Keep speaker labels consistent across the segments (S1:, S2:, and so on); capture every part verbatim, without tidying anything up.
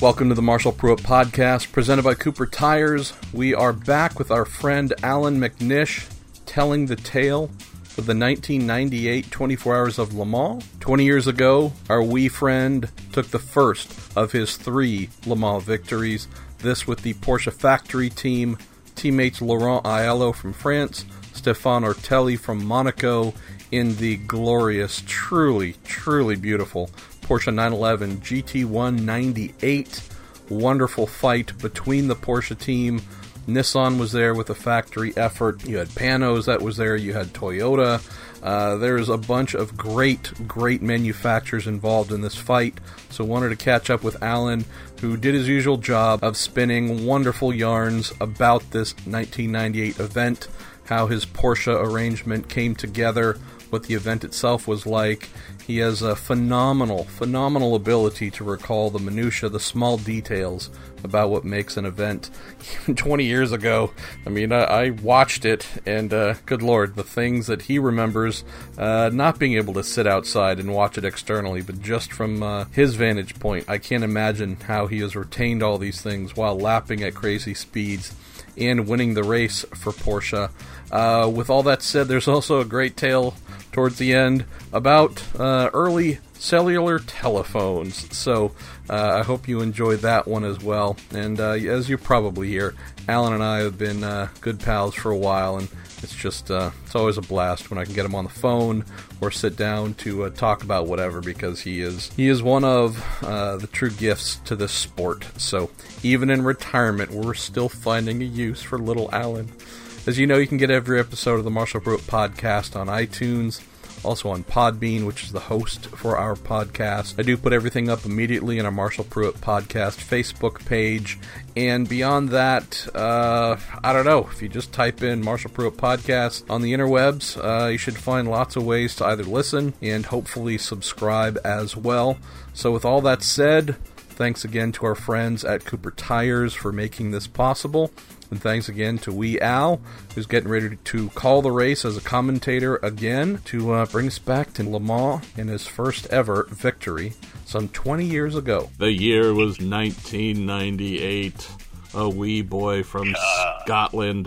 S1: Welcome to the Marshall Pruett Podcast, presented by Cooper Tires. We are back with our friend Alan McNish, telling the tale of the nineteen ninety-eight twenty-four Hours of Le Mans. twenty years ago, our wee friend took the first of his three Le Mans victories, this with the Porsche factory team, teammates Laurent Aiello from France, Stéphane Ortelli from Monaco, in the glorious, truly, truly beautiful Porsche nine eleven G T one ninety-eight. Wonderful fight between the Porsche team. Nissan was there with a factory effort. You had Panos that was there. You had Toyota. Uh, there's a bunch of great, great manufacturers involved in this fight. So wanted to catch up with Alan, who did his usual job of spinning wonderful yarns about this nineteen ninety-eight event, how his Porsche arrangement came together, what the event itself was like. He has a phenomenal, phenomenal ability to recall the minutiae, the small details about what makes an event. Even twenty years ago, I mean, I, I watched it, and uh, good Lord, the things that he remembers, uh, not being able to sit outside and watch it externally, but just from uh, his vantage point, I can't imagine how he has retained all these things while lapping at crazy speeds and winning the race for Porsche. Uh, with all that said, there's also a great tale towards the end about uh, early cellular telephones. So uh, I hope you enjoy that one as well. And uh, as you probably hear, Alan and I have been uh, good pals for a while, and it's just uh, it's always a blast when I can get him on the phone or sit down to uh, talk about whatever, because he is he is one of uh, the true gifts to this sport. So even in retirement, we're still finding a use for little Alan. As you know, you can get every episode of the Marshall Pruett Podcast on iTunes, also on Podbean, which is the host for our podcast. I do put everything up immediately on our Marshall Pruett Podcast Facebook page. And beyond that, uh, I don't know, if you just type in Marshall Pruett Podcast on the interwebs, uh, you should find lots of ways to either listen and hopefully subscribe as well. So with all that said, thanks again to our friends at Cooper Tires for making this possible. And thanks again to Wee Al, who's getting ready to call the race as a commentator again to uh, bring us back to Le Mans in his first ever victory some twenty years ago.
S2: The year was nineteen ninety-eight. A wee boy from uh, Scotland.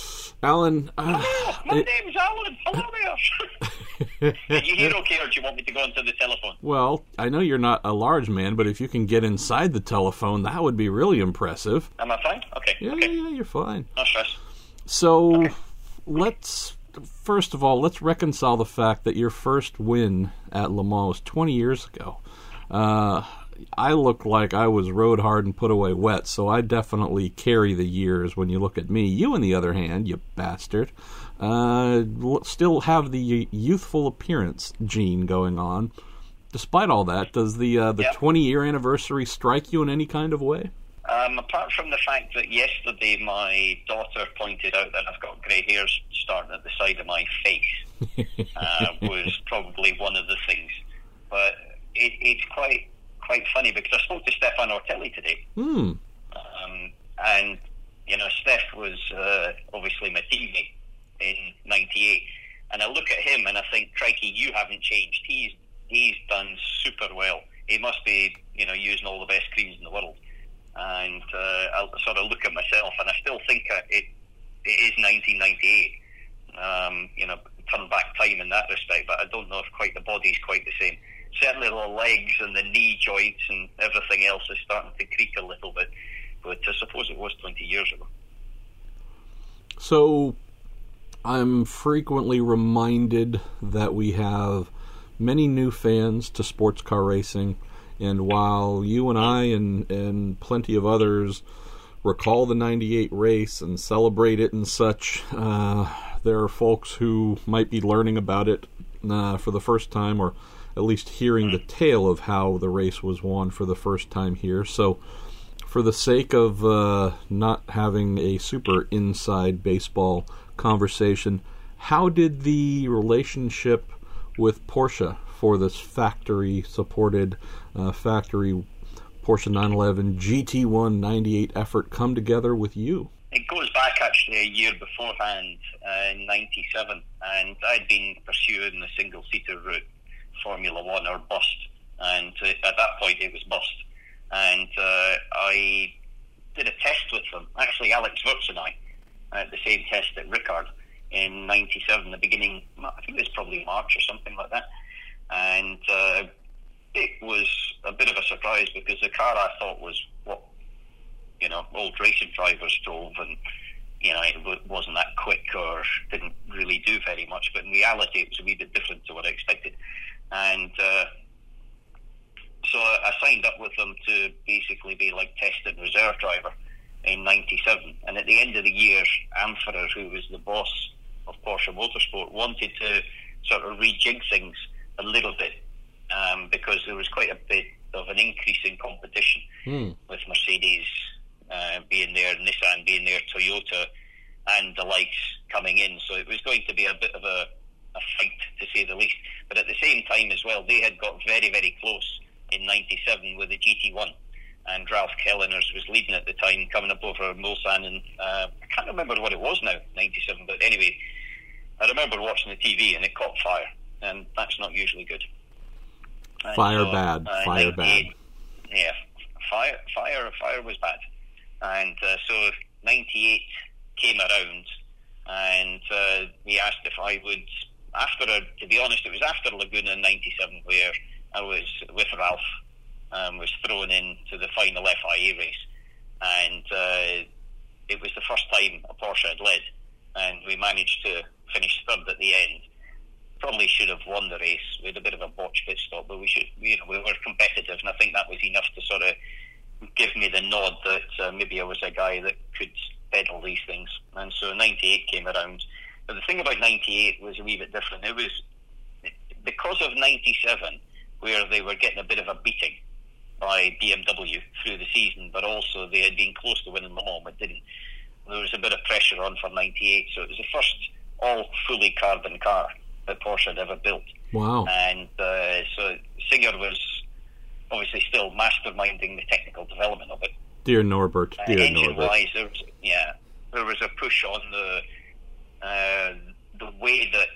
S2: Alan. Uh,
S3: oh, my it, name's Alan. Hello there. Did you hear okay, or do you want me to go into the telephone?
S2: Well, I know you're not a large man, but if you can get inside the telephone, that would be really impressive.
S3: Am I fine? Okay.
S2: Yeah,
S3: okay.
S2: yeah, you're fine.
S3: No stress.
S2: So,
S3: okay.
S2: let's, first of all, let's reconcile the fact that your first win at Le Mans was twenty years ago. Uh, I look like I was rode hard and put away wet, so I definitely carry the years when you look at me. You, on the other hand, you bastard, uh, still have the youthful appearance gene going on. Despite all that, does the uh, the yep. twenty-year anniversary strike you in any kind of way?
S3: Um, apart from the fact that yesterday my daughter pointed out that I've got grey hairs starting at the side of my face, uh, was probably one of the things. But it, it's quite... quite funny, because I spoke to Stéphane Ortelli today.
S2: Hmm.
S3: Um, and, you know, Steph was uh, obviously my teammate in ninety-eight. And I look at him and I think, crikey, you haven't changed. He's he's done super well. He must be, you know, using all the best creams in the world. And uh, I'll sort of look at myself and I still think it, it is nineteen ninety-eight. Um, you know, turn back time in that respect, but I don't know if quite the body's quite the same. Certainly the legs and the knee joints and everything else is starting to creak a little bit, but I suppose it was twenty years ago.
S2: So I'm frequently reminded that we have many new fans to sports car racing, and while you and I and, and plenty of others recall the ninety-eight race and celebrate it and such, uh, there are folks who might be learning about it uh, for the first time, or at least hearing the tale of how the race was won for the first time here. So for the sake of uh, not having a super inside baseball conversation, how did the relationship with Porsche for this factory-supported, uh, factory Porsche nine eleven G T one ninety-eight effort come together with you?
S3: It goes back actually a year beforehand, uh, in ninety-seven, and I'd been pursuing the single-seater route, Formula One or bust, and uh, at that point it was bust. and uh, I did a test with them. Actually, Alex Wurz and I, uh, the same test at Ricard in ninety-seven, the beginning, I think it was probably March or something like that. And uh, it was a bit of a surprise because the car I thought was what, you know, old racing drivers drove, and, you know, it wasn't that quick or didn't really do very much. But in reality, it was a wee bit different to what I expected. And uh, so I signed up with them to basically be like test and reserve driver in ninety-seven. And at the end of the year, Amferer, who was the boss of Porsche Motorsport, wanted to sort of rejig things a little bit um, because there was quite a bit of an increase in competition mm. with Mercedes uh, being there, Nissan being there, Toyota and the likes coming in. So it was going to be a bit of a, a fight, to say the least. But at the same time as well, they had got very, very close in ninety-seven with the G T one. And Ralph Kelleners was leading at the time, coming up over Mulsanne, and uh, I can't remember what it was now, ninety-seven, but anyway, I remember watching the T V and it caught fire, and that's not usually good. And
S2: fire
S3: so,
S2: bad,
S3: uh,
S2: fire bad.
S3: Yeah, fire, fire, fire was bad. And uh, so ninety-eight came around, and uh, he asked if I would, after, a, to be honest, it was after Laguna in ninety-seven where I was with Ralph, Um, was thrown into the final F I A race, and uh, it was the first time a Porsche had led, and we managed to finish third at the end. Probably should have won the race. We had a bit of a botch pit stop, but we should, you know, we were competitive, and I think that was enough to sort of give me the nod that uh, maybe I was a guy that could pedal these things. And so ninety-eight came around. But the thing about ninety-eight was a wee bit different. It was because of ninety-seven, where they were getting a bit of a beating by B M W through the season, but also they had been close to winning Le Mans but didn't. There was a bit of pressure on for ninety-eight, so it was the first all fully carbon car that Porsche had ever built.
S2: Wow.
S3: And uh, so Singer was obviously still masterminding the technical development of it.
S2: Dear Norbert, dear
S3: uh, engine
S2: Norbert.
S3: wise, there was, yeah, there was a push on the uh, the way that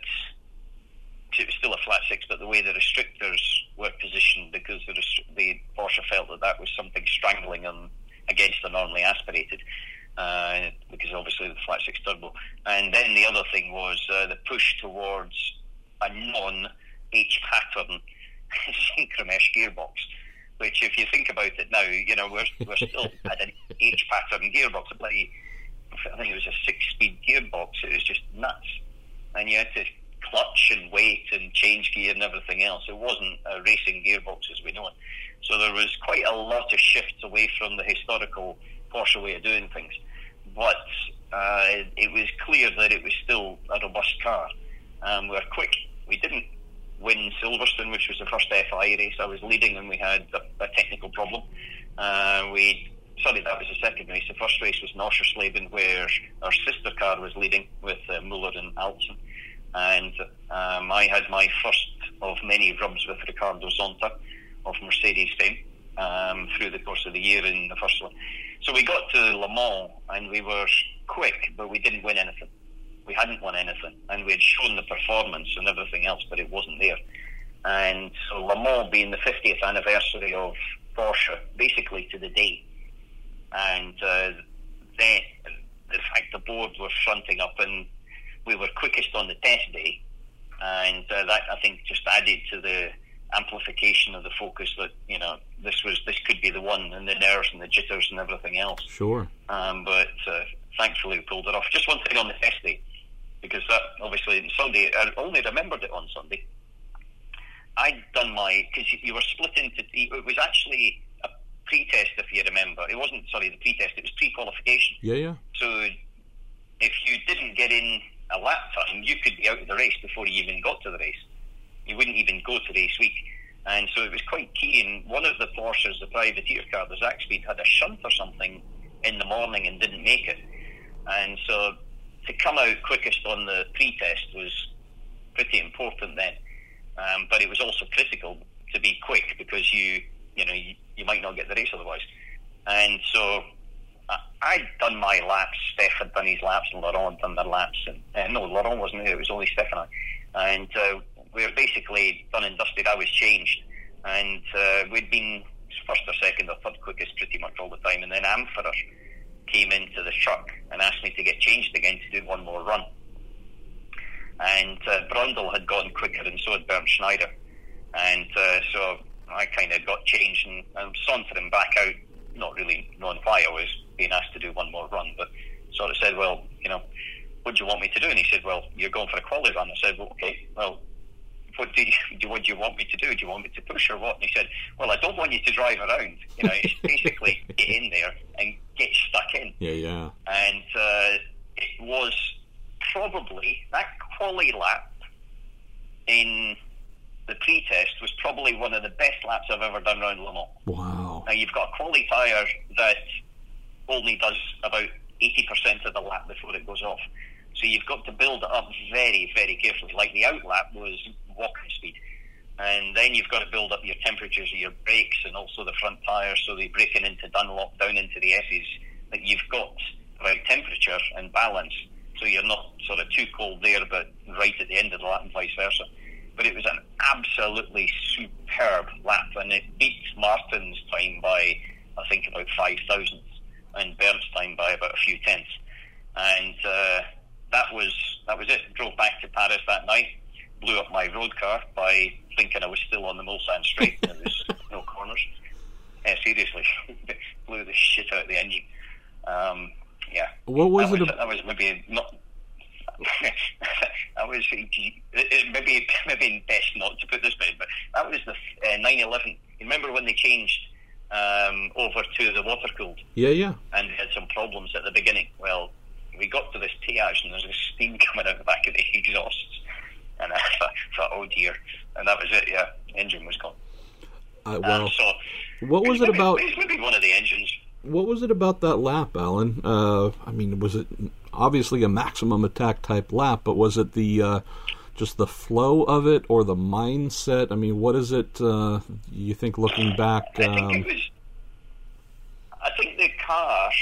S3: it was still a flat six, but the way the restrictors were positioned, because the, the Porsche felt that that was something strangling them against the normally aspirated, uh, because obviously the flat six turbo. And then the other thing was uh, the push towards a non-H pattern synchromesh gearbox, which, if you think about it now, you know, we're we're still at an H pattern gearbox. I think it was a six-speed gearbox. It was just nuts, and you had to clutch and wait and change gear and everything else. It wasn't a racing gearbox as we know it. So there was quite a lot of shifts away from the historical Porsche way of doing things. But uh, it was clear that it was still a robust car. Um, we were quick. We didn't win Silverstone, which was the first F I A race. I was leading and we had a, a technical problem. Uh, we Sorry, that was the second race. The first race was Norrköping, where our sister car was leading with uh, Muller and Altzen. And um, I had my first of many rubs with Ricardo Zonta of Mercedes fame um, through the course of the year in the first one. So we got to Le Mans and we were quick, but we didn't win anything. We hadn't won anything, and we had shown the performance and everything else, but it wasn't there. And so Le Mans being the fiftieth anniversary of Porsche, basically to the day, and uh, then the fact the board were fronting up and we were quickest on the test day, and uh, that, I think, just added to the amplification of the focus that, you know, this was this could be the one, and the nerves and the jitters and everything else.
S2: Sure.
S3: Um, but uh, thankfully we pulled it off. Just one thing on the test day, because that obviously Sunday, I only remembered it on Sunday. I'd done my, because you were split into, it was actually a pre-test, if you remember. It wasn't, sorry, the pre-test, it was pre-qualification.
S2: Yeah, yeah.
S3: So if you didn't get in a lap time, you could be out of the race before you even got to the race. You wouldn't even go to race week. And so it was quite key. And one of the Porsches, the privateer car, the Zach Speed, had a shunt or something in the morning and didn't make it. And so to come out quickest on the pre-test was pretty important then. Um, but it was also critical to be quick, because you, you know, you, you might not get the race otherwise. And so I'd done my laps, Steph had done his laps, and Laurent had done their laps. And, uh, no, Laurent wasn't there, it was only Steph and I. And uh, we were basically done and dusted. I was changed. And uh, we'd been, as first or second or third quickest pretty much all the time. And then Ampferer came into the truck and asked me to get changed again to do one more run. And uh, Brundle had gone quicker, and so had Bernd Schneider. And uh, so I kind of got changed and, and sauntering back out, not really knowing why I was being asked to do one more run, but sort of said, well, you know, what do you want me to do? And he said, well, you're going for a quali run. I said, well, okay, well, what do you, what do you want me to do? Do you want me to push or what? And he said, well, I don't want you to drive around. You know, it's basically get in there and get stuck in.
S2: Yeah, yeah.
S3: And uh, it was probably, that quali lap in the pre-test was probably one of the best laps I've ever done around Le Mans.
S2: Wow.
S3: Now, you've got a quali tyre that only does about eighty percent of the lap before it goes off. So you've got to build it up very, very carefully. Like the out lap was walking speed. And then you've got to build up your temperatures of your brakes and also the front tyres, so they're breaking into Dunlop, down into the S's, that you've got the right temperature and balance. So you're not sort of too cold there, but right at the end of the lap and vice versa. But it was an absolutely superb lap, and it beats Martin's time by, I think, about five thousandths, and Bernd's time by about a few tenths. And uh, that was that was it. Drove back to Paris that night, blew up my road car by thinking I was still on the Mulsanne straight, and there was no corners. Yeah, seriously, blew the shit out of the engine. Um, yeah.
S2: What was
S3: that
S2: it?
S3: Was,
S2: ab-
S3: that was maybe not. I was maybe maybe best not to put this way, but that was the uh, nine eleven. You remember when they changed um, over to the water cooled?
S2: Yeah, yeah.
S3: And they had some problems at the beginning. Well, we got to this triage and there's this steam coming out the back of the exhausts, and I thought, thought oh dear, and that was it. Yeah, engine was gone.
S2: Uh, well,
S3: um, so
S2: what was it
S3: maybe,
S2: about?
S3: Maybe one of the engines.
S2: What was it about that lap, Alan? Uh, I mean, was it obviously a maximum attack type lap, but was it the uh, just the flow of it or the mindset? I mean, what is it uh, you think looking back?
S3: I think
S2: Um,
S3: it was. I think the car,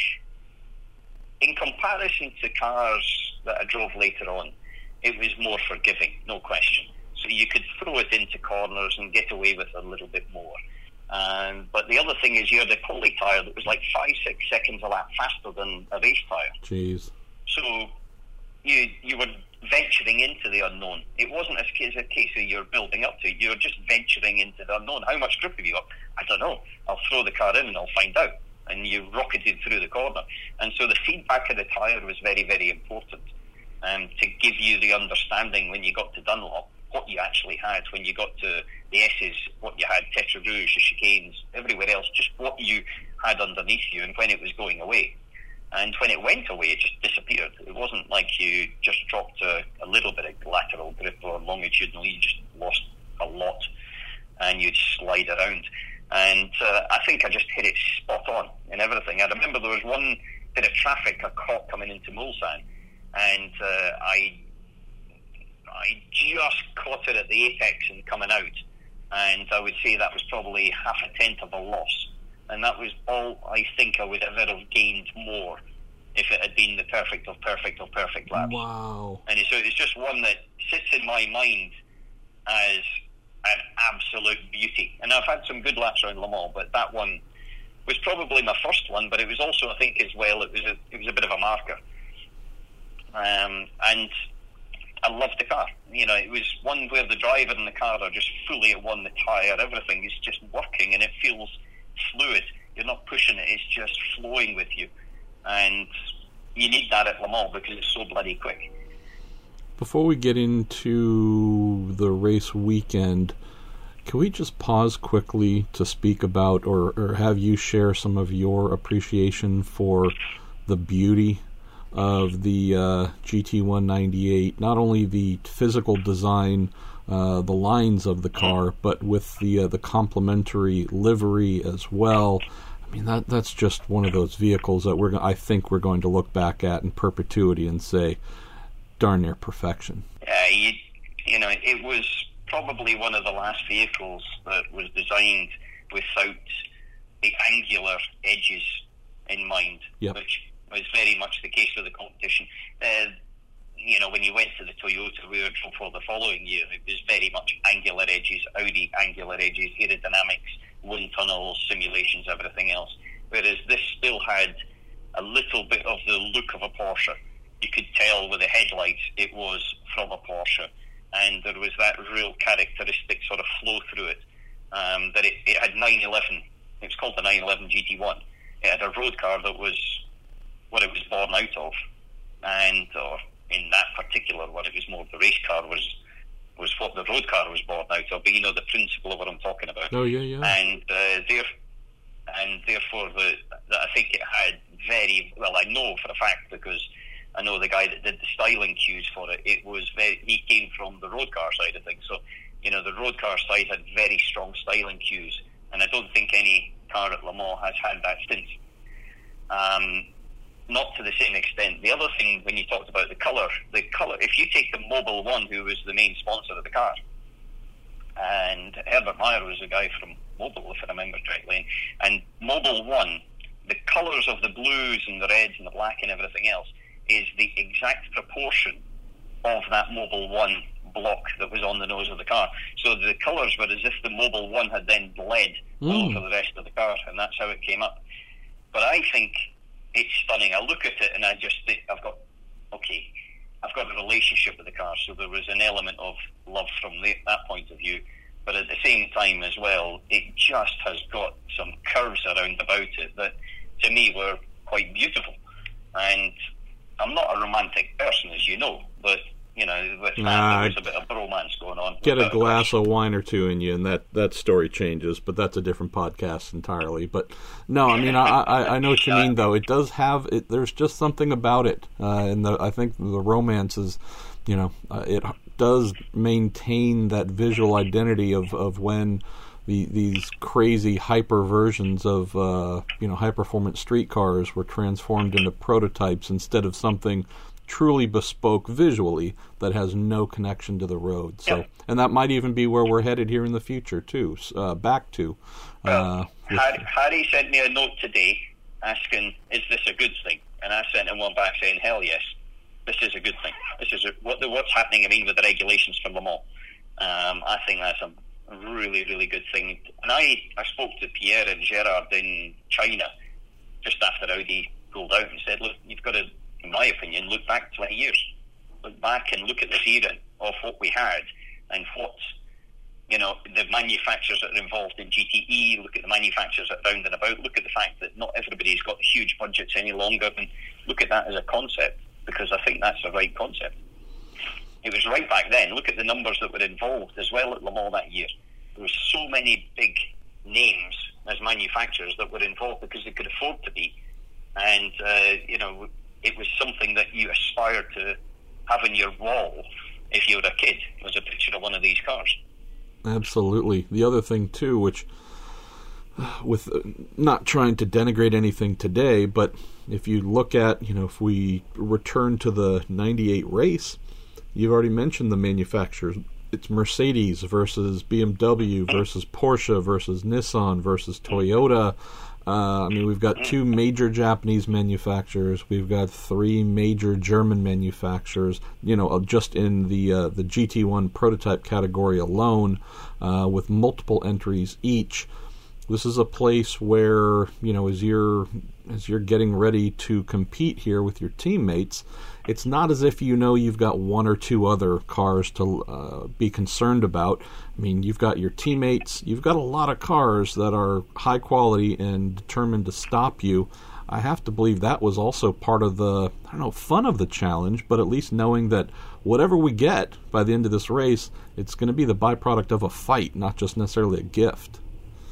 S3: in comparison to cars that I drove later on, it was more forgiving, no question. So you could throw it into corners and get away with a little bit more. Um, but the other thing is you had a quali tyre that was like five, six seconds a lap faster than a race tyre.
S2: Jeez.
S3: So you you were venturing into the unknown. It wasn't a case, a case of you're building up to it. You're just venturing into the unknown. How much grip have you got? I don't know. I'll throw the car in and I'll find out. And you rocketed through the corner. And so the feedback of the tyre was very, very important um, to give you the understanding when you got to Dunlop what you actually had, when you got to the S's, what you had, Tetra Rouge, the chicanes, everywhere else, just what you had underneath you and when it was going away. And when it went away, it just disappeared. It wasn't like you just dropped a, a little bit of lateral grip or longitudinal, you just lost a lot and you'd slide around. And uh, I think I just hit it spot on in everything. I remember there was one bit of traffic I caught coming into Mulsanne, and uh, I I just caught it at the apex and coming out, and I would say that was probably half a tenth of a loss, and that was all I think I would have ever have gained more if it had been the perfect of perfect of perfect laps.
S2: Wow.
S3: And so it's just one that sits in my mind as an absolute beauty. And I've had some good laps around Le Mans, but that one was probably my first one, but it was also, I think, as well, it was a, it was a bit of a marker. Um, and I loved the car. You know, it was one where the driver and the car are just fully at one, the tyre, everything is just working, and it feels fluid. You're not pushing it, it's just flowing with you. And you need that at Le Mans because it's so bloody quick.
S2: Before we get into the race weekend, can we just pause quickly to speak about or, or have you share some of your appreciation for the beauty of the uh, G T one ninety-eight, not only the physical design, uh, the lines of the car, but with the uh, the complementary livery as well. I mean, that that's just one of those vehicles that we're I think we're going to look back at in perpetuity and say, darn near perfection.
S3: Yeah, you, you know, it was probably one of the last vehicles that was designed without the angular edges in mind,
S2: yep.
S3: which was very much the case with the competition. Uh, you know, when you went to the Toyota we were for the following year, it was very much angular edges, Audi angular edges, aerodynamics, wind tunnels, simulations, everything else. Whereas this still had a little bit of the look of a Porsche. You could tell with the headlights it was from a Porsche, and there was that real characteristic sort of flow through it. Um, that it, it had nine eleven. It was called the nine eleven G T one. It had a road car that was what it was born out of, and or in that particular one, it was more the race car was was what the road car was born out of. But you know the principle of what I'm talking about.
S2: Oh yeah, yeah.
S3: And uh, there, and therefore, the, the I think it had very well. I know for a fact because I know the guy that did the styling cues for it. It was very. He came from the road car side of things, so you know the road car side had very strong styling cues, and I don't think any car at Le Mans has had that since. Um, not to the same extent. The other thing, when you talked about the colour, the colour. If you take the Mobil One, who was the main sponsor of the car, and Herbert Meyer was a guy from Mobil, if I remember correctly, and Mobil One, the colours of the blues and the reds and the black and everything else is the exact proportion of that Mobil One block that was on the nose of the car. So the colours were as if the Mobil One had then bled mm. all over the rest of the car, and that's how it came up. But I think it's stunning. I look at it and I just think, I've got, okay, I've got a relationship with the car, so there was an element of love from the, that point of view. But at the same time as well, it just has got some curves around about it that, to me, were quite beautiful. And I'm not a romantic person, as you know, but, you know, with that, nah, there was a bit of bromance going on.
S2: Get a glass of wine or two in you, and that, that story changes, but that's a different podcast entirely. But, no, I mean, I, I, I know what you mean, though. It does have, it, there's just something about it, uh, and the, I think the romance is, you know, uh, it does maintain that visual identity of, of when the, these crazy hyper versions of, uh, you know, high-performance street cars were transformed into prototypes instead of something truly bespoke visually that has no connection to the road. So,
S3: yep.
S2: And that might even be where we're headed here in the future too. Uh, back to.
S3: Well,
S2: uh,
S3: Harry, Harry sent me a note today asking, "Is this a good thing?" And I sent him one back saying, "Hell yes, this is a good thing. This is a, what the, what's happening. I mean, with the regulations for Le Mans. Um, I think that's a really, really good thing." And I, I spoke to Pierre and Gerard in China just after Audi pulled out and said, "Look, you've got to, in my opinion, look back twenty years. Look back and look at this era of what we had and what, you know, the manufacturers that are involved in G T E, look at the manufacturers that are round and about, look at the fact that not everybody's got huge budgets any longer, and look at that as a concept, because I think that's the right concept." It was right back then. Look at the numbers that were involved as well at Le Mans that year. There were so many big names as manufacturers that were involved because they could afford to be. And, uh, you know, it was something that you aspired to have in your wall if you were a kid, was a picture of one of these cars.
S2: Absolutely. The other thing, too, which, with uh, not trying to denigrate anything today, but if you look at, you know, if we return to the ninety-eight race, you've already mentioned the manufacturers. It's Mercedes versus B M W versus Porsche versus Nissan versus Toyota. Uh, I mean, we've got two major Japanese manufacturers. We've got three major German manufacturers. You know, just in the uh, the G T one prototype category alone, uh, with multiple entries each. This is a place where, you know, as you're as you're getting ready to compete here with your teammates, it's not as if you know you've got one or two other cars to uh, be concerned about. I mean, you've got your teammates, you've got a lot of cars that are high quality and determined to stop you. I have to believe that was also part of the, I don't know, fun of the challenge, but at least knowing that whatever we get by the end of this race, it's going to be the byproduct of a fight, not just necessarily a gift.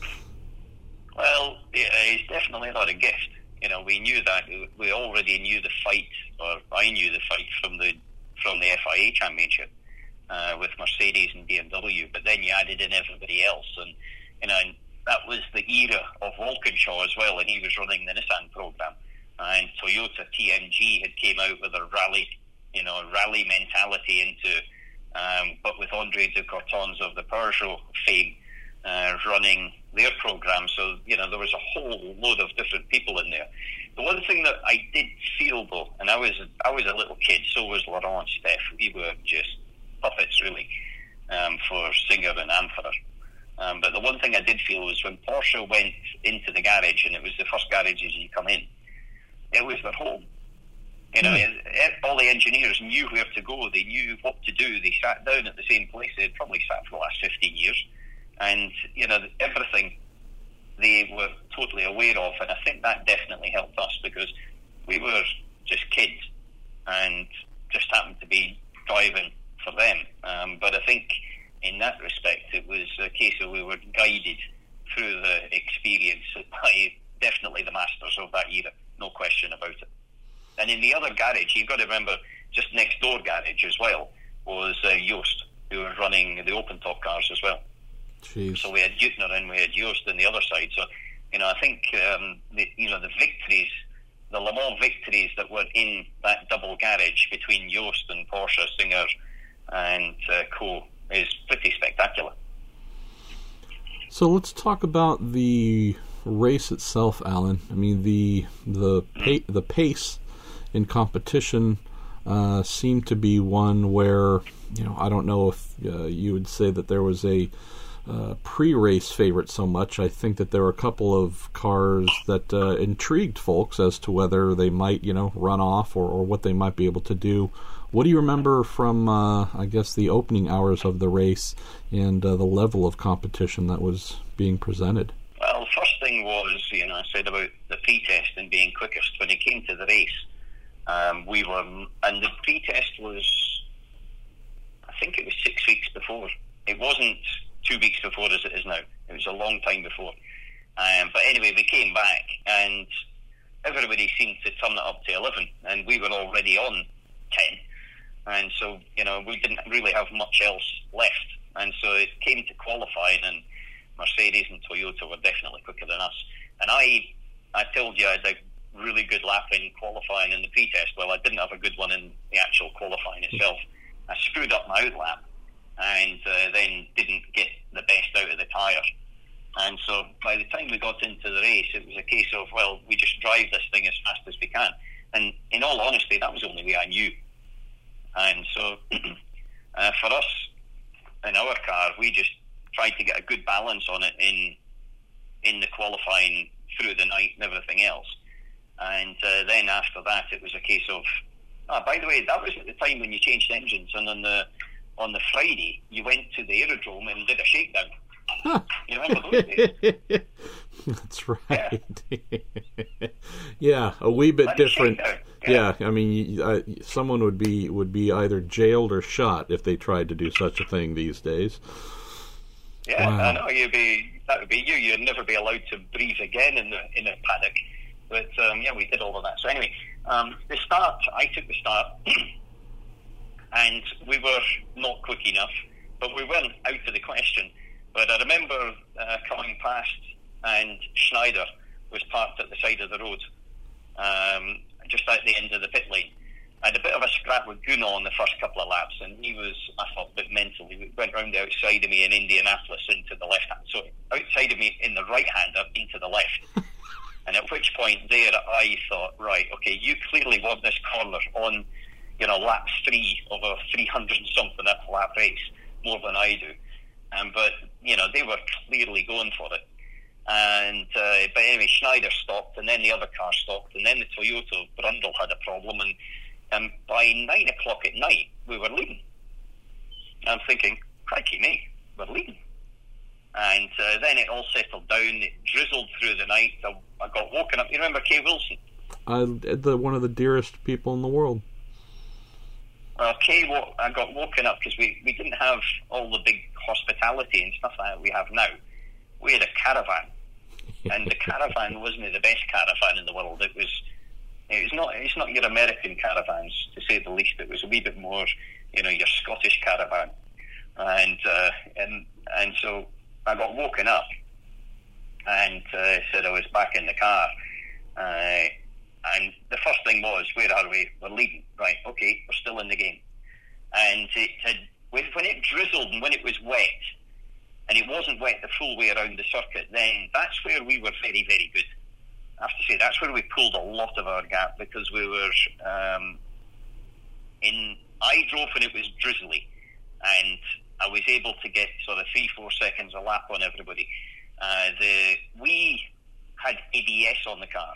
S3: Well, it's definitely not a gift. You know, we knew that. We already knew the fight, or I knew the fight from the from the F I A Championship uh, with Mercedes and B M W. But then you added in everybody else, and you know, and that was the era of Walkinshaw as well, and he was running the Nissan program. And Toyota T M G had came out with a rally, you know, a rally mentality into, um, but with Andre de Cortons of the Peugeot fame uh, running their program. So, you know, there was a whole load of different people in there. The one thing that I did feel, though, and I was I was a little kid, so was Laurent, Steph. We were just puppets, really, um, for Singer and Ampferer. Um, but the one thing I did feel was when Porsche went into the garage, and it was the first garages you come in, it was their home. You know, mm. it, all the engineers knew where to go. They knew what to do. They sat down at the same place. They'd probably sat for the last fifteen years. And, you know, everything they were totally aware of. And I think that definitely helped us because we were just kids and just happened to be driving for them. Um, but I think in that respect, it was a case of we were guided through the experience by definitely the masters of that era. No question about it. And in the other garage, you've got to remember, just next door garage as well, was uh, Yost, who was running the open top cars as well.
S2: Jeez.
S3: So we had Jutner and we had Yost on the other side. So, you know, I think, um, the, you know, the victories, the Le Mans victories that were in that double garage between Yost and Porsche, Singer and uh, Co. is pretty spectacular.
S2: So let's talk about the race itself, Alan. I mean, the the pa- the pace in competition uh, seemed to be one where, you know, I don't know if uh, you would say that there was a uh, pre-race favorite so much. I think that there were a couple of cars that uh, intrigued folks as to whether they might, you know, run off or, or what they might be able to do. What do you remember from, uh, I guess, the opening hours of the race and uh, the level of competition that was being presented?
S3: Well, first thing was, you know, I said about the pre-test and being quickest. When it came to the race, um, we were, and the pre-test was, I think it was six weeks before. It wasn't two weeks before as it is now. It was a long time before. Um, but anyway, we came back and everybody seemed to turn it up to eleven, and we were already on ten. And so, you know, we didn't really have much else left. And so it came to qualifying, and Mercedes and Toyota were definitely quicker than us. And I I told you I had a really good lap in qualifying in the pre-test. Well, I didn't have a good one in the actual qualifying itself. I screwed up my outlap and uh, then didn't get the best out of the tyre. And so by the time we got into the race, it was a case of, well, we just drive this thing as fast as we can. And in all honesty, that was the only way I knew. And so uh, for us, in our car, we just tried to get a good balance on it in in the qualifying through the night and everything else. And uh, then after that, it was a case of, oh, by the way, that was at the time when you changed engines, and on the on the Friday, you went to the aerodrome and did a shakedown. Huh. You remember those days?
S2: That's right. Yeah, yeah, a wee bit
S3: That's
S2: different.
S3: Yeah.
S2: yeah, I mean, uh, someone would be would be either jailed or shot if they tried to do such a thing these days.
S3: Yeah,
S2: wow.
S3: I know you'd be. That would be you. You'd never be allowed to breathe again in the in a paddock. But um, yeah, we did all of that. So anyway, um, the start. I took the start, and we were not quick enough, but we weren't out of the question. But I remember uh, coming past, and Schneider was parked at the side of the road, um, just at the end of the pit lane. I had a bit of a scrap with Gunnar on the first couple of laps, and he was, I thought, a bit mental. He went round the outside of me in Indianapolis into the left hand. So outside of me in the right hander into the left. And at which point there I thought, right, okay, you clearly want this corner on, you know, lap three of a three hundred and something at lap race, more than I do. Um, but, you know, they were clearly going for it. And uh, but anyway, Schneider stopped, and then the other car stopped, and then the Toyota Brundle had a problem, and um, by nine o'clock at night, we were leading. I'm thinking, crikey me, we're leading. And uh, then it all settled down. It drizzled through the night. I, I got woken up. You remember Kay Wilson?
S2: Uh, the, one of the dearest people in the world.
S3: Well, Kay, I got woken up because we, we didn't have all the big hospitality and stuff like that we have now. We had a caravan. And the caravan wasn't the best caravan in the world. It was it was not it's not your American caravans, to say the least. It was a wee bit more, you know, your Scottish caravan. And uh, and and so I got woken up and uh, said I was back in the car. Uh, and the first thing was, where are we? We're leading. Right, okay, we're still in the game. And it had, when it drizzled and when it was wet, and it wasn't wet the full way around the circuit, then that's where we were very, very good. I have to say, that's where we pulled a lot of our gap, because we were um, in, I drove when it was drizzly, and I was able to get sort of three, four seconds a lap on everybody. Uh, the we had A B S on the car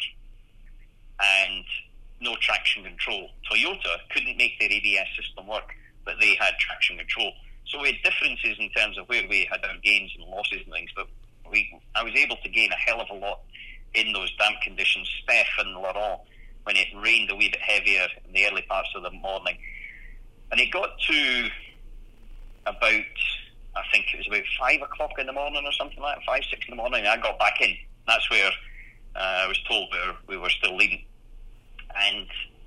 S3: and no traction control. Toyota couldn't make their A B S system work, but they had traction control. So we had differences in terms of where we had our gains and losses and things, but we I was able to gain a hell of a lot in those damp conditions. Steph and Laurent, when it rained a wee bit heavier in the early parts of the morning. And it got to about, I think it was about five o'clock in the morning or something like that, five, six in the morning, and I got back in. That's where uh, I was told we were, we were still leading. And,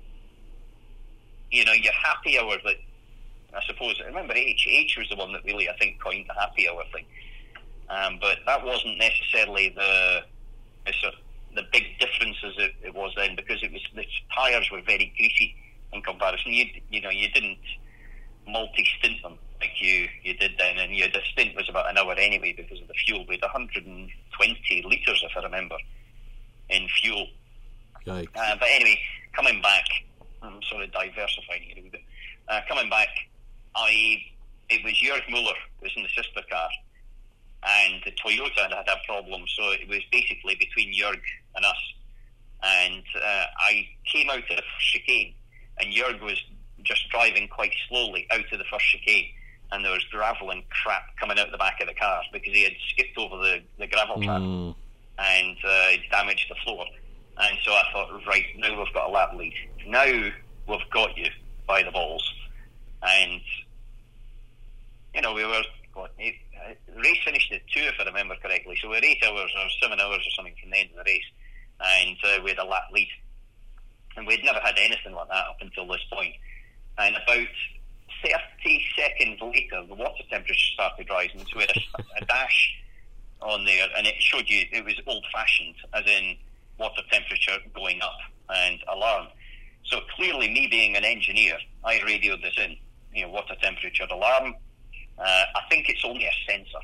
S3: you know, your happy hour that, I suppose, I remember H. H was the one that really, I think, coined the happy hour thing. Um, but that wasn't necessarily the the big difference as it, it was then, because it was the tyres were very greasy in comparison. You you know, you didn't multi-stint them like you, you did then, and you, the stint was about an hour anyway because of the fuel. We had one hundred twenty litres, if I remember, in fuel.
S2: Yikes.
S3: Uh, but anyway, coming back, I'm sort of diversifying it a wee bit. Uh, coming back, I it was Jörg Muller was in the sister car, and the Toyota had had a problem, so it was basically between Jörg and us. And uh, I came out of the first chicane, and Jörg was just driving quite slowly out of the first chicane, and there was gravel and crap coming out the back of the car because he had skipped over the, the gravel trap
S2: mm.
S3: and uh, damaged the floor. And so I thought, right, now we've got a lap lead. Now we've got you by the balls. And, you know, we were, what, eight, uh, the race finished at two, if I remember correctly. So we were eight hours or seven hours or something from the end of the race. And uh, we had a lap lead. And we'd never had anything like that up until this point. And about thirty seconds later, the water temperature started rising. So we had a, a dash on there, and it showed you it was old-fashioned, as in water temperature going up and alarm. So clearly, me being an engineer, I radioed this in, you know, water temperature alarm. Uh, I think it's only a sensor.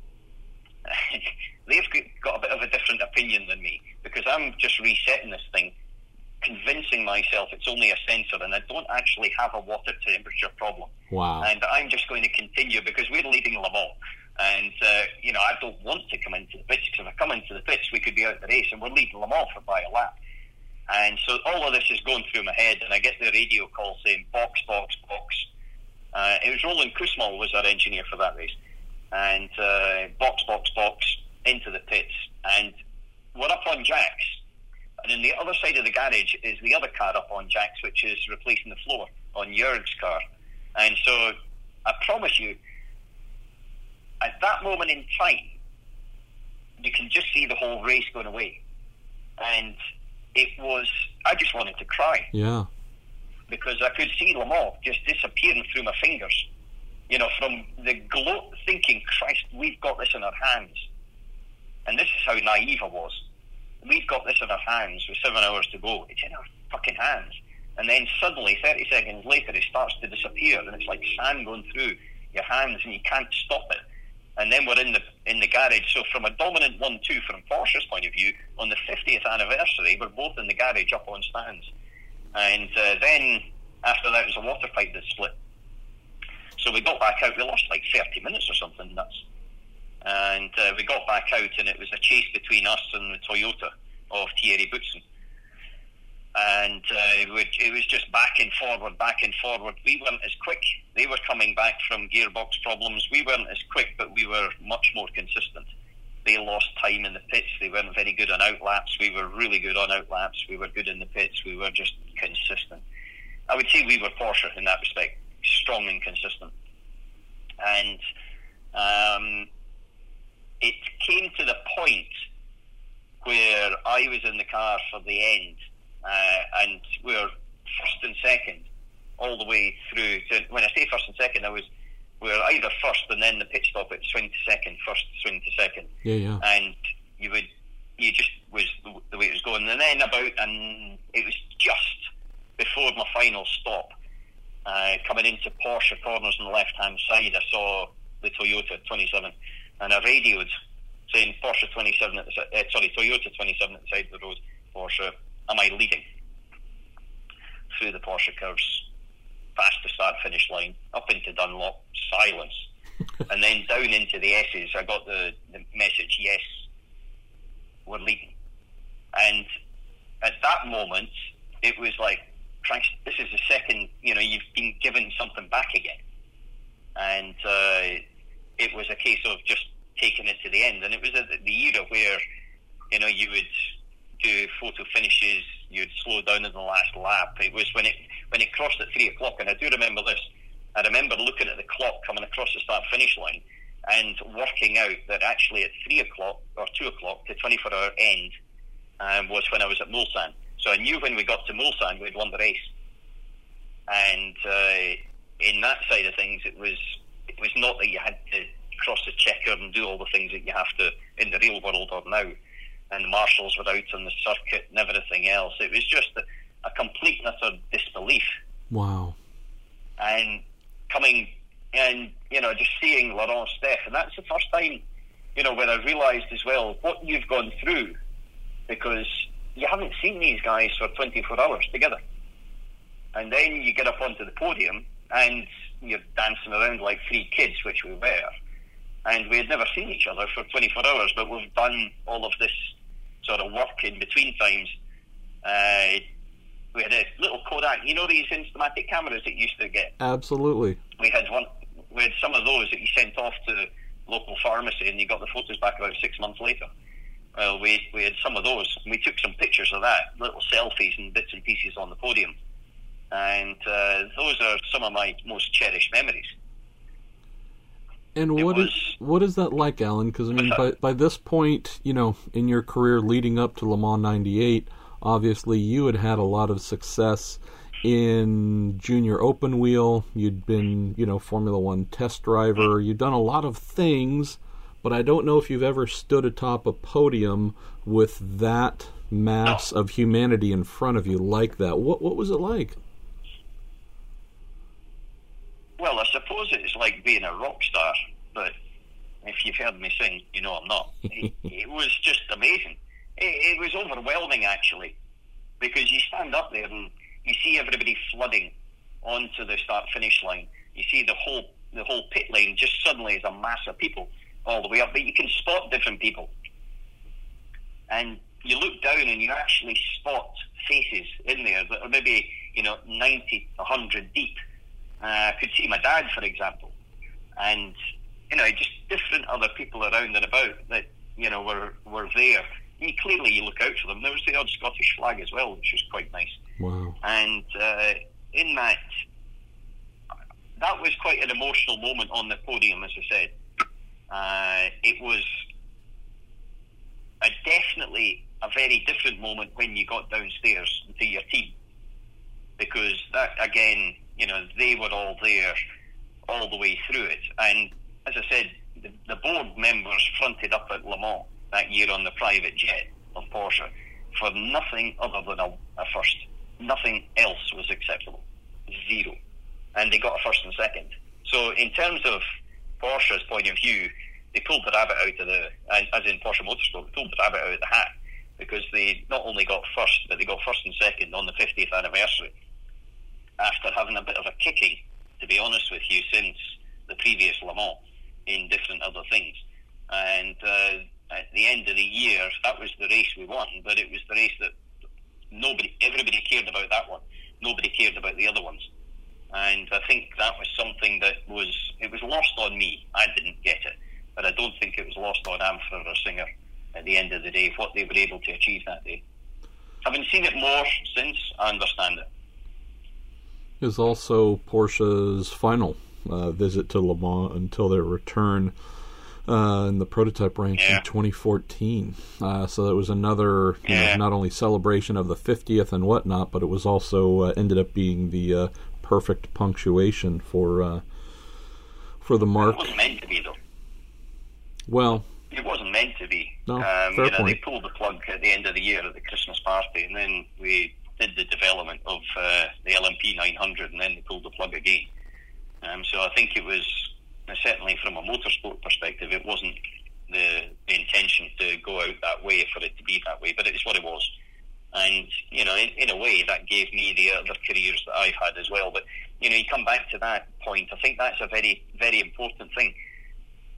S3: They've got a bit of a different opinion than me, because I'm just resetting this thing, convincing myself it's only a sensor and I don't actually have a water temperature problem.
S2: Wow.
S3: And I'm just going to continue because we're leading Le Mans. And, uh, you know, I don't want to come into the pits, because if I come into the pits, we could be out of the race, and we're leading Le Mans for by a lap. And so all of this is going through my head, and I get the radio call saying, box, box, box. Uh, it was Roland Kusmal was our engineer for that race. And uh, box, box, box, into the pits. And we're up on jacks. And in the other side of the garage is the other car up on jacks, which is replacing the floor on Jörg's car. And so I promise you, at that moment in time, you can just see the whole race going away. And it was, I just wanted to cry.
S2: Yeah.
S3: Because I could see Le Mans just disappearing through my fingers. You know, from the glow, thinking, Christ, we've got this in our hands. And this is how naive I was. We've got this in our hands with seven hours to go. It's in our fucking hands. And then suddenly, thirty seconds later, it starts to disappear, and it's like sand going through your hands, and you can't stop it. And then we're in the in the garage. So from a dominant one two from Porsche's point of view, on the fiftieth anniversary, we're both in the garage up on stands. And uh, then after that, it was a water pipe that split. So we got back out. We lost like thirty minutes or something nuts. And uh, we got back out, and it was a chase between us and the Toyota of Thierry Boutsen. And uh, it was just back and forward, back and forward. We weren't as quick. They were coming back from gearbox problems. We weren't as quick, but we were much more consistent. They lost time in the pits. They weren't very good on outlaps. We were really good on outlaps. We were good in the pits. We were just consistent. I would say we were Porsche in that respect, strong and consistent. And um, it came to the point where I was in the car for the end, uh, and we were first and second all the way through. To, when I say first and second, I was we were either first and then the pit stop at swing to second, first swing to second.
S2: Yeah, yeah.
S3: And you would, you just was the, the way it was going. And then about, and it was just before my final stop, uh, coming into Porsche corners on the left-hand side, I saw the Toyota twenty-seven, and I radioed saying Porsche twenty-seven at the uh, sorry Toyota twenty-seven at the side of the road. Porsche, am I leading? Through the Porsche curves, past the start finish line, up into Dunlop, silence. And then down into the S's, I got the, the message, yes, we're leading. And at that moment, it was like, Christ, this is the second, you know, you've been given something back again. And uh, it was a case of just taking it to the end. And it was a, the era where, you know, you would do photo finishes, you'd slow down in the last lap. It was when it when it crossed at three o'clock, and I do remember this. I remember looking at the clock coming across the start finish line and working out that actually at three o'clock or two o'clock, the twenty-four hour end um, was when I was at Mulsanne. So I knew when we got to Mulsanne we'd won the race. And uh, in that side of things, it was it was not that you had to cross the checker and do all the things that you have to in the real world or now. And the marshals were out on the circuit and everything else. It was just a, a complete and utter disbelief.
S2: Wow.
S3: And coming and, you know, just seeing Laurent Steph, and that's the first time, you know, where I realised as well what you've gone through, because you haven't seen these guys for twenty-four hours together. And then you get up onto the podium and you're dancing around like three kids, which we were. And we had never seen each other for twenty-four hours, but we've done all of this sort of work in between times. Uh, we had a little Kodak, you know these Instamatic cameras that you used to get?
S2: Absolutely.
S3: We had one. We had some of those that you sent off to the local pharmacy, and you got the photos back about six months later. Well, we we had some of those. And we took some pictures of that, little selfies and bits and pieces on the podium. And uh, those are some of my most cherished memories.
S2: And what is what is that like, Alan? Because I mean, by by this point, you know, in your career leading up to Le Mans ninety-eight, obviously you had had a lot of success in junior open wheel. You'd been, you know, Formula One test driver. You'd done a lot of things, but I don't know if you've ever stood atop a podium with that mass of humanity in front of you like that. What what was it like?
S3: Well, I suppose it's like being a rock star, but if you've heard me sing, you know I'm not. It, it was just amazing. It, it was overwhelming, actually, because you stand up there and you see everybody flooding onto the start-finish line. You see the whole the whole pit lane just suddenly is a mass of people all the way up, but you can spot different people. And you look down and you actually spot faces in there that are maybe, you know, ninety, one hundred deep. Uh, I could see my dad, for example, and, you know, just different other people around and about that, you know, were were there. You, clearly, you look out for them. There was the odd Scottish flag as well, which was quite nice.
S2: Wow.
S3: And uh, in that, that was quite an emotional moment on the podium, as I said. Uh, it was a definitely a very different moment when you got downstairs to your team, because that, again, you know, they were all there all the way through it. And as I said, the, the board members fronted up at Le Mans that year on the private jet of Porsche for nothing other than a, a first. Nothing else was acceptable. Zero. And they got a first and second. So in terms of Porsche's point of view, they pulled the rabbit out of the, as in Porsche Motorsport, they pulled the rabbit out of the hat, because they not only got first, but they got first and second on the fiftieth anniversary, after having a bit of a kicking, to be honest with you, since the previous Le Mans in different other things. And uh, at the end of the year, that was the race we won, but it was the race that nobody, everybody cared about that one. Nobody cared about the other ones. And I think that was something that was, it was lost on me. I didn't get it. But I don't think it was lost on Amfer or Singer at the end of the day, what they were able to achieve that day. Having seen it more since, I understand it.
S2: Is also Porsche's final uh, visit to Le Mans until their return uh, in the prototype ranks yeah. in twenty fourteen. Uh, so it was another, you yeah. know, not only celebration of the fiftieth and whatnot, but it was also uh, ended up being the uh, perfect punctuation for uh, for the mark.
S3: It wasn't meant to be, though.
S2: Well,
S3: it wasn't meant to be.
S2: No,
S3: um,
S2: fair
S3: you know,
S2: point.
S3: They pulled the plug at the end of the year at the Christmas party, and then we did the development of uh, the L M P nine hundred, and then they pulled the plug again. Um, so I think it was, certainly from a motorsport perspective, it wasn't the, the intention to go out that way for it to be that way, but it's what it was. And, you know, in, in a way, that gave me the other careers that I've had as well. But, you know, you come back to that point, I think that's a very, very important thing.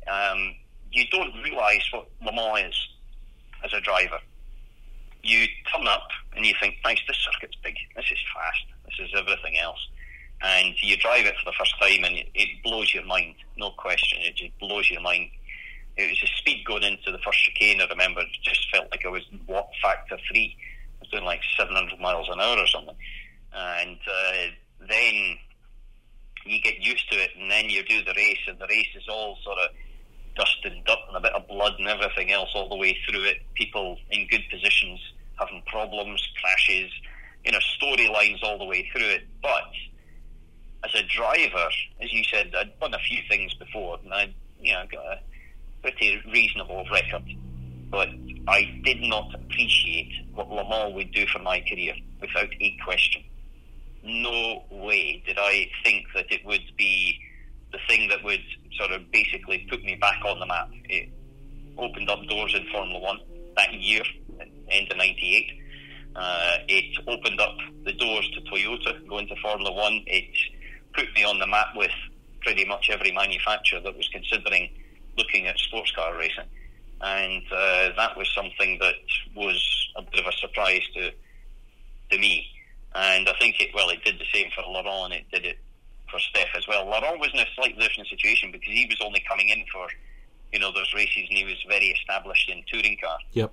S3: um, you don't realise what Le Mans is as a driver. You turn up and you think, nice, this circuit's big, this is fast, this is everything else. And you drive it for the first time and it, it blows your mind, no question, it just blows your mind. It was the speed going into the first chicane, I remember, it just felt like I was what factor three. I was doing like seven hundred miles an hour or something. And uh, then you get used to it, and then you do the race, and the race is all sort of dust and dirt and a bit of blood and everything else all the way through it. People in good positions having problems, crashes, you know, storylines all the way through it. But as a driver, as you said, I'd done a few things before, and I, you know, got a pretty reasonable record. But I did not appreciate what Le Mans would do for my career, without a question. No way did I think that it would be the thing that would sort of basically put me back on the map. It opened up doors in Formula One that year, end of ninety-eight. Uh, it opened up the doors to Toyota going to Formula One. It put me on the map with pretty much every manufacturer that was considering looking at sports car racing. And uh, that was something that was a bit of a surprise to to me. And I think it, well, it did the same for Laurent, and it did it for Steph as well. Laurent was in a slightly different situation because he was only coming in for, you know, those races, and he was very established in touring car.
S2: Yep.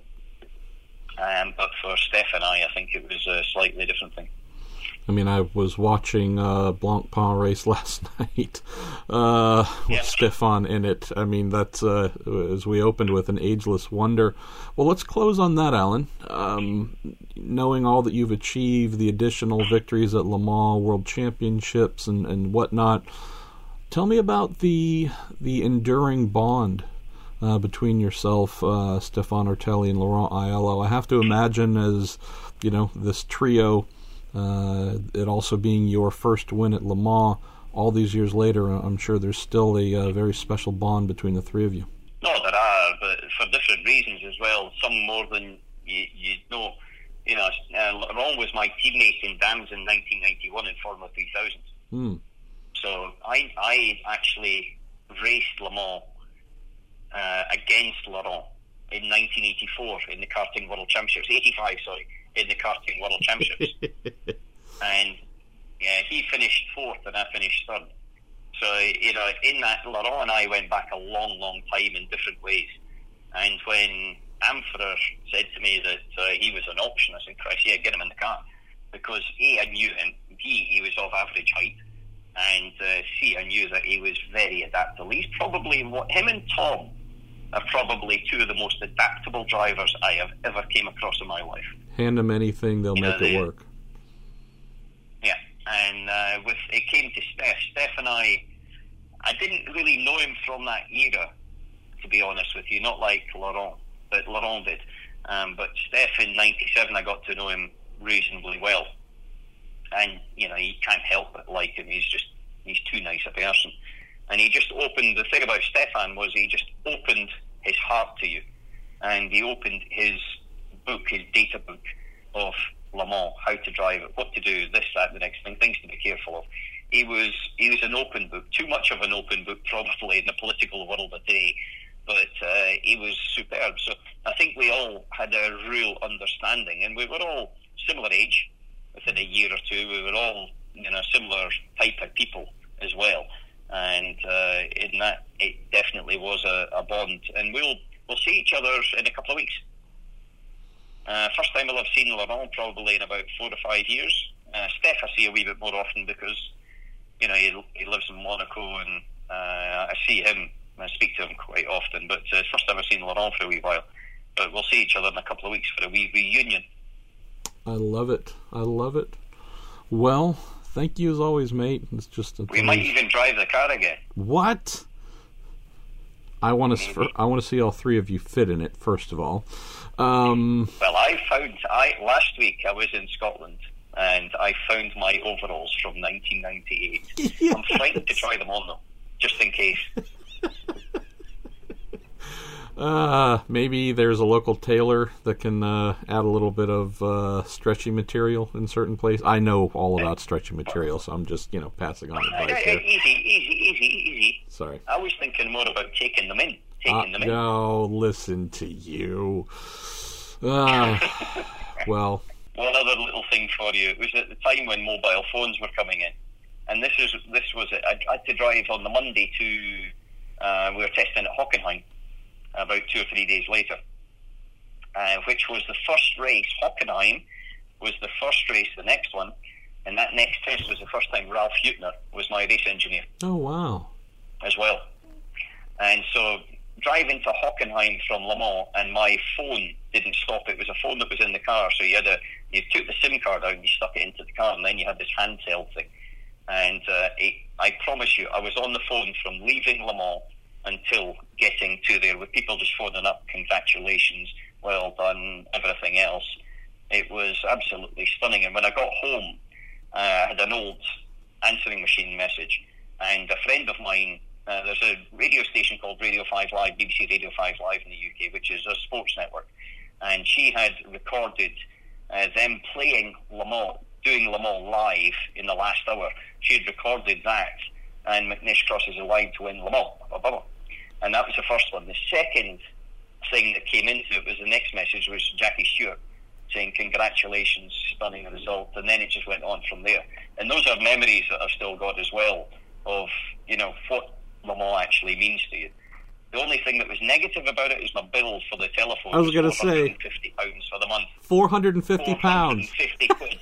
S3: Um, but for Steph and I, I think it was a slightly different thing.
S2: I mean, I was watching uh, Blancpain race last night uh, with
S3: yeah.
S2: Stefan in it. I mean, that's uh, as we opened with an ageless wonder. Well, let's close on that, Alan. Um, knowing all that you've achieved, the additional victories at Le Mans, World Championships, and, and whatnot, tell me about the the enduring bond uh, between yourself, uh, Stefan Ortelli, and Laurent Aiello. I have to imagine, as you know, this trio. Uh, it also being your first win at Le Mans all these years later, I'm sure there's still a uh, very special bond between the three of you.
S3: No, there are, but for different reasons as well. Some more than you, you know. You know, uh, Laurent was my teammate in Dams in nineteen ninety-one in Formula three thousand.
S2: Hmm.
S3: So I I actually raced Le Mans uh, against Laurent in nineteen eighty-four in the Karting World Championships. eighty-five, sorry. In the Karting World Championships. And yeah, he finished fourth and I finished third. So, you know, in that, Laurent and I went back a long, long time in different ways. And when Amferer said to me that uh, he was an option, I said, Christ, yeah, get him in the car. Because A, I knew him, B, he was of average height, and uh, C, I knew that he was very adaptable. He's probably, what him and Tom are probably two of the most adaptable drivers I have ever came across in my life.
S2: Hand them anything, they'll
S3: you
S2: make
S3: know, they,
S2: it work.
S3: Yeah, and uh, with it came to Steph. Steph and I, I didn't really know him from that era, to be honest with you. Not like Laurent, but Laurent did. Um, but Steph in ninety-seven, I got to know him reasonably well, and you know, you can't help but like him. He's just he's too nice a person, and he just opened. The thing about Stefan was he just opened his heart to you, and he opened his book, his data book of Le Mans, how to drive it, what to do, this, that, the next thing, things to be careful of. He was he was an open book, too much of an open book probably in the political world of today, but uh, he was superb. So I think we all had a real understanding, and we were all similar age within a year or two. We were all, you know, similar type of people as well, and uh, in that it definitely was a, a bond. And we'll we'll see each other in a couple of weeks. Uh, first time I'll have seen Laurent probably in about four or five years. Uh, Steph I see a wee bit more often because, you know, he, he lives in Monaco, and uh, I see him, I speak to him quite often, but uh, first time I've seen Laurent for a wee while. But we'll see each other in a couple of weeks for a wee reunion.
S2: I love it. I love it. Well, thank you as always, mate. It's just a
S3: we might even drive the car again.
S2: What? I want to. I want to see all three of you fit in it. First of all, um,
S3: well, I found. I last week I was in Scotland and I found my overalls from nineteen ninety-eight. Yes. I'm frightened to try them on though, just in case.
S2: Uh, maybe there's a local tailor that can uh, add a little bit of uh, stretchy material in certain places. I know all about stretchy material, so I'm just, you know, passing on advice
S3: uh,
S2: here.
S3: Easy, easy, easy, easy.
S2: sorry.
S3: I was thinking more about taking them in. Taking
S2: uh,
S3: them in.
S2: No, listen to you. Uh, well.
S3: One other little thing for you. It was at the time when mobile phones were coming in. And this is this was it. I, I had to drive on the Monday to, uh, we were testing at Hockenheim about two or three days later, uh, which was the first race. Hockenheim was the first race, the next one, and that next test was the first time Ralph Hüttner was my race engineer.
S2: Oh, wow.
S3: As well. And so driving to Hockenheim from Le Mans, and my phone didn't stop. It was a phone that was in the car, so you had a, you took the SIM card out and you stuck it into the car, and then you had this handheld thing. And uh, it, I promise you, I was on the phone from leaving Le Mans until getting to there, with people just phoning up, congratulations, well done, everything else. It was absolutely stunning. And when I got home, uh, I had an old answering machine message, and a friend of mine, uh, there's a radio station called Radio five Live, B B C Radio five Live in the U K, which is a sports network, and she had recorded uh, them playing Le Mans, doing Le Mans live in the last hour. She had recorded that, and McNish crosses the line to win Le Mans, blah, blah, blah. And that was the first one. The second thing that came into it was the next message was Jackie Stewart saying congratulations, stunning result, and then it just went on from there. And those are memories that I've still got as well of, you know, what Le Mans actually means to you. The only thing that was negative about it is my bill for the telephone.
S2: I was going to say
S3: four hundred fifty pounds for the month.
S2: four hundred fifty pounds.
S3: four hundred fifty quid.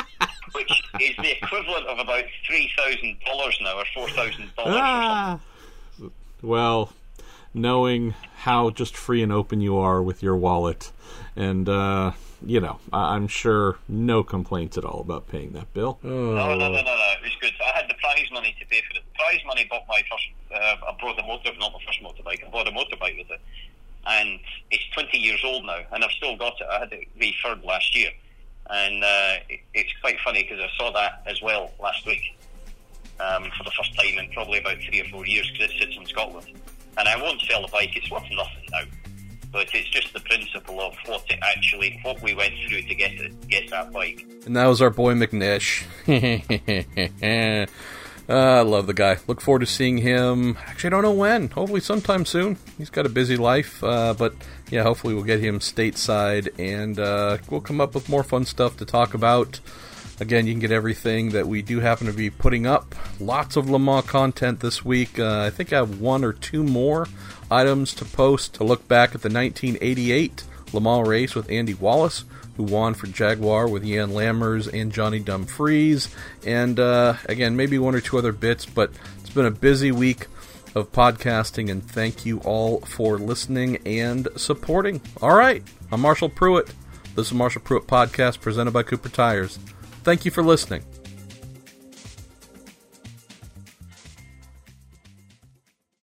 S3: Which is the equivalent of about three thousand dollars now, or four thousand dollars
S2: ah.
S3: or something.
S2: Well, knowing how just free and open you are with your wallet, and, uh, you know, I'm sure no complaints at all about paying that bill.
S3: Oh. No, no, no, no, no, it was good. I had the prize money to pay for it. The prize money bought my first, uh, I bought a motor, not my first motorbike, I bought a motorbike with it. And it's twenty years old now, and I've still got it. I had it refurbed last year. And uh, it, it's quite funny because I saw that as well last week um, for the first time in probably about three or four years, because it sits in Scotland. And I won't sell the bike, it's worth nothing now. But it's just the principle of what it actually, what we went through to get it, get that bike.
S1: And that was our boy McNish. uh, I love the guy. Look forward to seeing him. Actually, I don't know when. Hopefully sometime soon. He's got a busy life, uh, but yeah, hopefully we'll get him stateside, and uh, we'll come up with more fun stuff to talk about. Again, you can get everything that we do happen to be putting up. Lots of Le Mans content this week. Uh, I think I have one or two more items to post to look back at the nineteen eighty-eight Le Mans race with Andy Wallace, who won for Jaguar with Jan Lammers and Johnny Dumfries. And uh, again, maybe one or two other bits, but it's been a busy week of podcasting, and thank you all for listening and supporting. All right, I'm Marshall Pruitt. This is Marshall Pruitt Podcast presented by Cooper Tires. Thank you for listening.